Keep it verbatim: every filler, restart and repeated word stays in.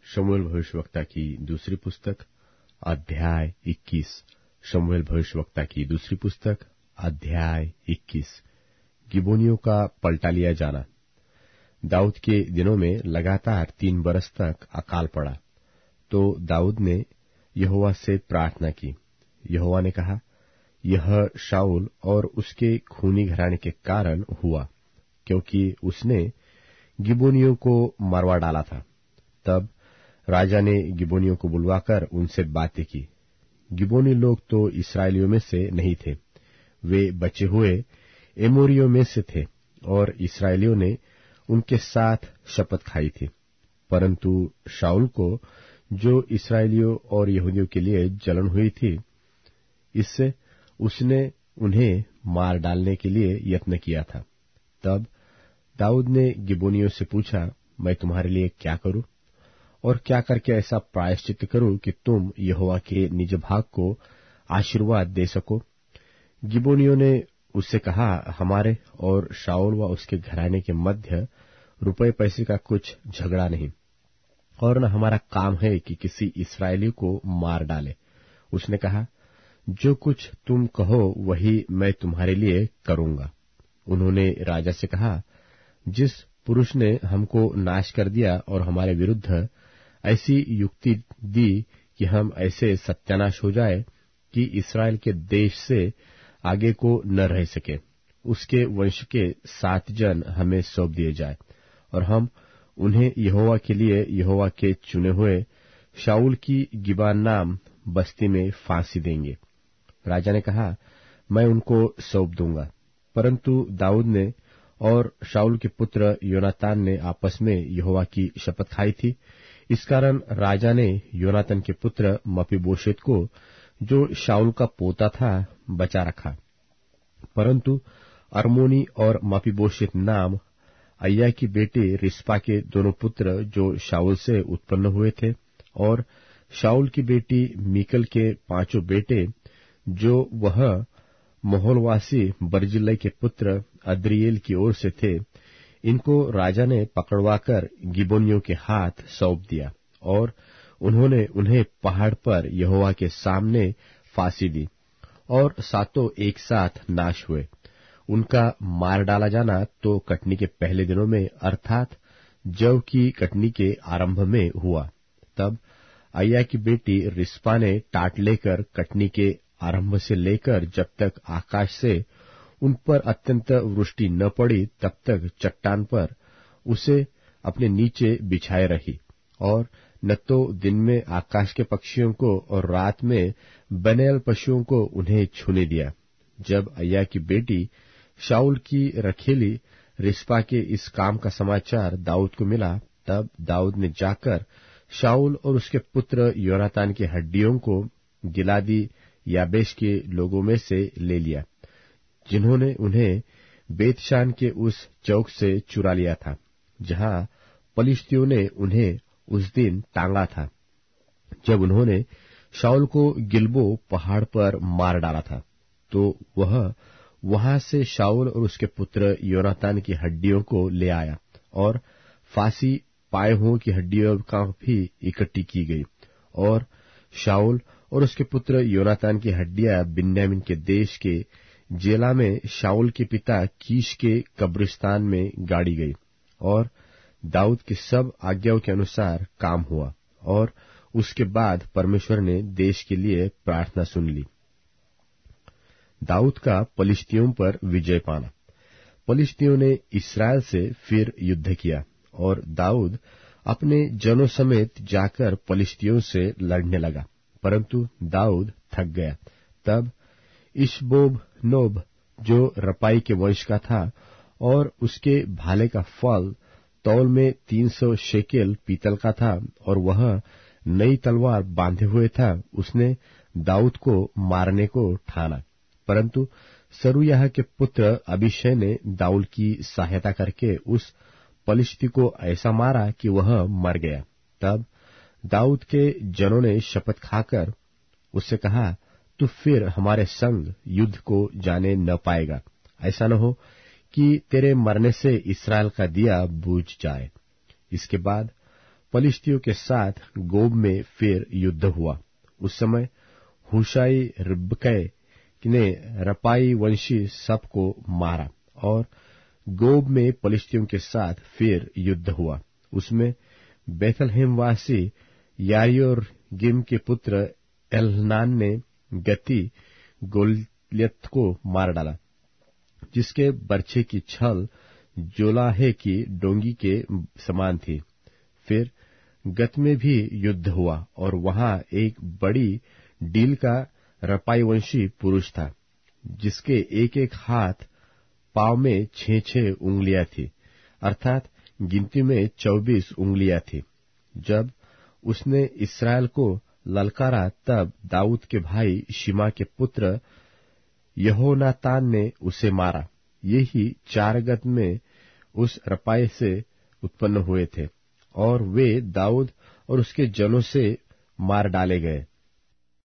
शमूएल भविष्यवक्ता की दूसरी पुस्तक अध्याय इक्कीस। शमूएल भविष्यवक्ता की दूसरी पुस्तक अध्याय इक्कीस। गिबोनियों का पलटा लिया जाना। दाऊद के दिनों में लगातार तीन बरस तक अकाल पड़ा, तो दाऊद ने यहोवा से प्रार्थना की। यहोवा ने कहा, यह शाऊल और उसके खूनी घराने के कारण हुआ, क्योंकि उसने गिबोनियों को मरवा डाला था। तब राजा ने गिबोनियों को बुलवाकर उनसे बातें की। गिबोनी लोग तो इस्राएलियों में से नहीं थे, वे बचे हुए एमोरियों में से थे, और इस्राएलियों ने उनके साथ शपथ खाई थी। परंतु शाऊल को जो इस्राएलियों और यहूदियों के लिए जलन हुई थी, इससे उसने उन्हें मार डालने के लिए यत्न किया था। तब दाऊद ने गिबोनियों से पूछा, मैं तुम्हारे लिए क्या करूं, और क्या करके ऐसा प्रायश्चित करूं कि तुम यहोवा के निज भाग को आशीर्वाद दे सको। गिबोनियों ने उससे कहा, हमारे और शाऊल व उसके घराने के मध्य रुपये पैसे का कुछ झगड़ा नहीं, और न हमारा काम है कि किसी इस्राएली को मार डाले। उसने कहा, जो कुछ तुम कहो वही मैं तुम्हारे लिए करूंगा। उन्होंने राजा से कहा, जिस पुरुष ने हमको नाश कर दिया और हमारे विरुद्ध ऐसी युक्ति दी कि हम ऐसे सत्यानाश हो जाए कि इस्राएल के देश से आगे को न रह सके, उसके वंश के सात जन हमें सौंप दिए जाए, और हम उन्हें यहोवा के लिए यहोवा के चुने हुए शाऊल की गिबा नाम बस्ती में फांसी देंगे। राजा ने कहा, मैं उनको सौंप दूंगा। परंतु दाऊद ने और शाऊल के पुत्र योनातान ने आपस में यहोवा की शपथ खाई थी। इस कारण राजा ने योनातान के पुत्र मपीबोशेत को, जो शाऊल का पोता था, बचा रखा। परंतु अर्मोनी और मपीबोशेत नाम अय्या की बेटी रिस्पा के दोनों पुत्र जो शाऊल से उत्पन्न हुए थे, और शाऊल की बेटी मीकल के पांचों बेटे, जो वह मोहोलवासी बर्जिल्लै के पुत्र अद्रिएल की ओर से थे, इनको राजा ने पकड़वाकर गिबोनियों के हाथ सौंप दिया, और उन्होंने उन्हें पहाड़ पर यहोवा के सामने फांसी दी, और सातों एक साथ नाश हुए। उनका मार डाला जाना तो कटनी के पहले दिनों में, अर्थात जव की कटनी के आरंभ में हुआ। तब अय्या की बेटी रिस्पा ने टाट लेकर कटनी के आरंभ से लेकर जब तक आकाश से उन पर अत्यंत वृष्टि न पड़ी, तब तक चट्टान पर उसे अपने नीचे बिछाए रही, और न तो दिन में आकाश के पक्षियों को और रात में बनेल पशुओं को उन्हें छूने दिया। जब अय्या की बेटी शाऊल की रखेली रिस्पा के इस काम का समाचार दाऊद को मिला, तब दाऊद ने जाकर शाऊल और उसके पुत्र योनातान की हड्डियों को गिलादी याबेश के लोगों में से ले लिया, जिन्होंने उन्हें बेतशान के उस चौक से चुरा लिया था, जहां पलिश्तियों ने उन्हें उस दिन टांगा था, जब उन्होंने शाऊल को गिलबो पहाड़ पर मार डाला था। तो वह वहां से शाऊल और उसके पुत्र योनातान की हड्डियों को ले आया, और फांसी पाए हुओं की हड्डियों का भी इकट्ठी की गई, और शाऊल और उसके पुत्र योनातान की हड्डियां बिन्यामीन के देश के जेला में शाऊल के पिता कीश के कब्रिस्तान में गाड़ी गई। और दाऊद की सब आज्ञाओं के अनुसार काम हुआ, और उसके बाद परमेश्वर ने देश के लिए प्रार्थना सुन ली। दाऊद का पलिश्तियों पर विजय पाना। पलिश्तियों ने इस्राएल से फिर युद्ध किया, और दाऊद अपने जनों समेत जाकर पलिश्तियों से लड़ने लगा, परंतु दाऊद थक गया। तब इशबोब नोब, जो रपाई के वंश का था, और उसके भाले का फल तौल में तीन सौ शेकेल पीतल का था, और वह नई तलवार बांधे हुए था, उसने दाऊद को मारने को ठाना। परंतु सरूयाह के पुत्र अबीशै ने दाऊद की सहायता करके उस पलिश्ती को ऐसा मारा कि वह मर गया। तब दाऊद के जनों ने शपथ खाकर उससे कहा, तू फिर हमारे संग युद्ध को जाने न पाएगा, ऐसा न हो कि तेरे मरने से इस्राएल का दिया बुझ जाए। इसके बाद फलिश्तियों के साथ गोब में फिर युद्ध हुआ। उस समय हुशाई रिबकै ने रपाई वंशी सबको मारा और गोब में फलिश्तियों के साथ फिर युद्ध हुआ। उसमें बेथलहेमवासी यारियोर्गिम के पुत्र एल्हनान ने गती गोलियत को मार डाला, जिसके बर्छे की छल जोलाहे की डोंगी के समान थी। फिर गत में भी युद्ध हुआ और वहां एक बड़ी डील का रपाईवंशी पुरुष था, जिसके एक एक हाथ पांव में छह छह उंगलियां थी, अर्थात गिनती में चौबीस उंगलियां थी। जब उसने इस्राएल को ललकारा, तब दाऊद के भाई शिमा के पुत्र यहोनातान ने उसे मारा। ये ही चार गत में उस रपाई से उत्पन्न हुए थे और वे दाऊद और उसके जनों से मार डाले गए।